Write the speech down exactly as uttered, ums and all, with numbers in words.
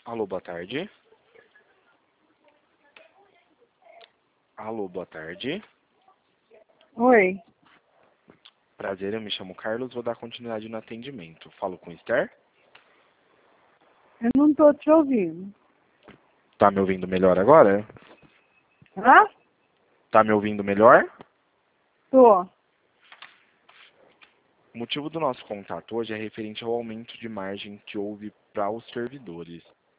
Alô, boa tarde. Alô, boa tarde. Oi, Prazer, eu me chamo Carlos, vou dar continuidade no atendimento. Falo com Esther? eu não tô te ouvindo. Tá me ouvindo melhor agora? Hã? Tá me ouvindo melhor? Tô. O motivo do nosso contato hoje é referente ao aumento de margem que houve para os servidores.